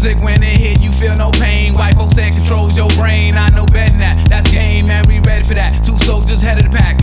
music when it hit, you feel no pain. White folks said controls your brain. I know better than that. That's game, man. We ready for that. Two soldiers head of the pack.